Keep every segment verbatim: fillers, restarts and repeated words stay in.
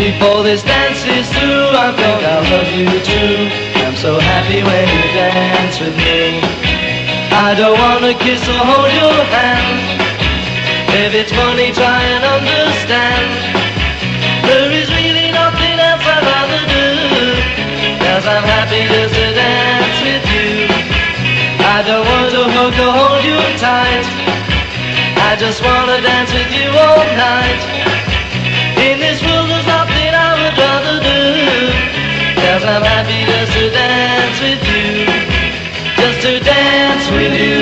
Before this dance is through, I think I'll love you too. I'm so happy when you dance with me. I don't wanna kiss or hold your hand. If it's funny, try and understand. There is really nothing else I'd rather do, 'cause I'm happy just to dance with you. I don't want to hug or hold you tight. I just wanna dance with you all night. In this world there's nothing I would rather do, 'cause I'm happy just to dance with you. Just to dance with you,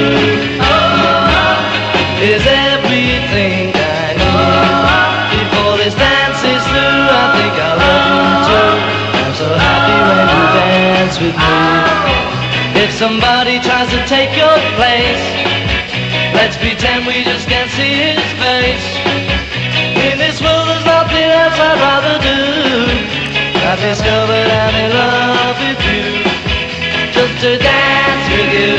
oh, is everything I need. Before this dance is through, I think I love you too. I'm so happy when you dance with me. If somebody tries to take your place, let's pretend we just can't see his face. In this world there's nothing else I'd rather do. I've discovered I'm in love with you. Just to dance with you,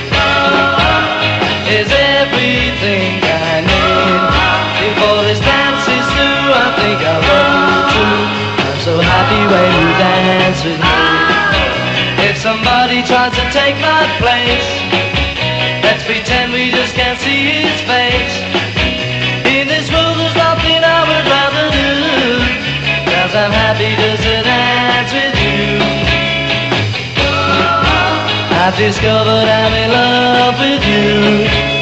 oh, is everything I need. Before this dance is through, I think I love you too. I'm so happy when you dance with me. If somebody tries to take my place, let's pretend we just can't see his face. In this world there's nothing I would rather do, 'cause I'm happy just to dance with you. I've discovered I'm in love with you.